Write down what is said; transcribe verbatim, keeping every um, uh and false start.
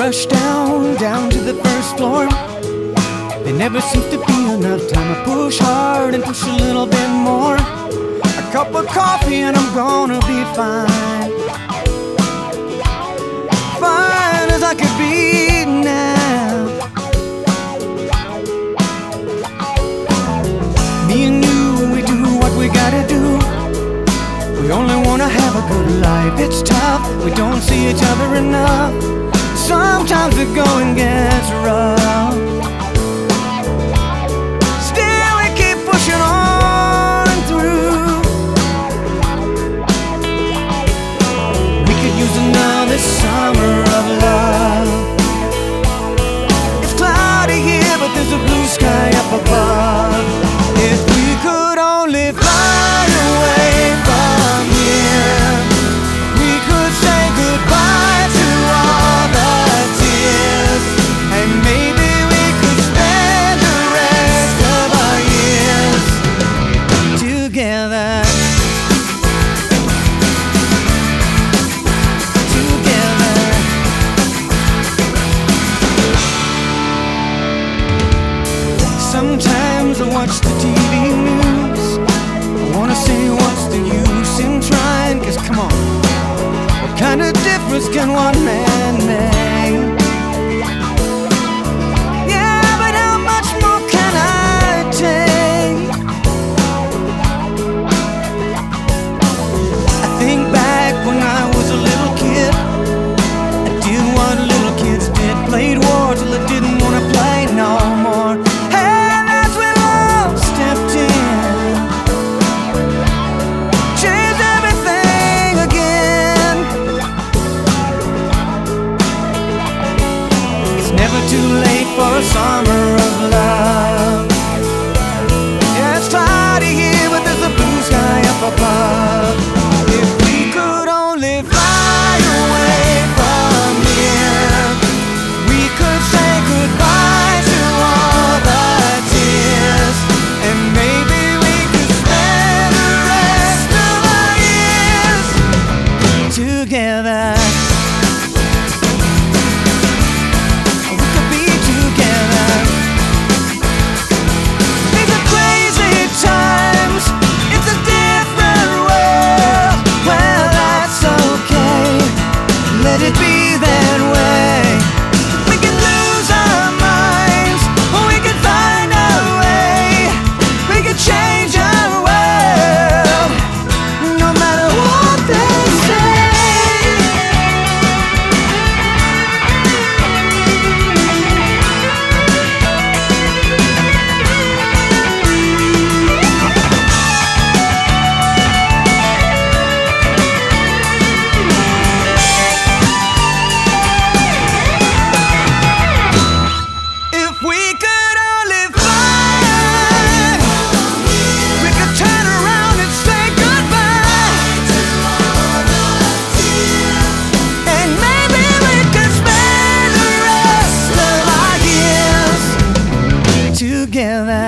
rush down, down to the first floor. There never seems to be enough time. I push hard and push a little bit more. A cup of coffee and I'm gonna be fine. Fine as I could be now. Me and you, we do what we gotta do. We only wanna have a good life. It's tough, we don't see each other enough. Sometimes the going gets rough. Still we keep pushing on through. We could use another summer of love. It's cloudy here, but there's a blue sky up above. If we could only fly away from here, we could say goodbye to all the tears, and maybe we could spend the rest of our years together. Together. Sometimes I watch the T V news. I wanna say what's the use in trying, 'cause come on, what kind of difference can one man make? Yeah, but how much more can I take? I think back when I was a little kid. I did what little kids did, played war till I didn't wanna play no more. And that's when love stepped in, changed everything again. It's never too late for a summer of love. Yeah, it's cloudy here, but there's a blue sky up above. If we could only fly away from here, we could say goodbye to all the tears, and maybe we could spend the rest of our years together. We could be together. These are crazy times, it's a different world. Well, that's okay, let it be that way. We can lose our minds, or we can find a way. We can change our world, no matter what they say. If we could only fly, we could turn around and say goodbye, and maybe we could spend the rest of our years together.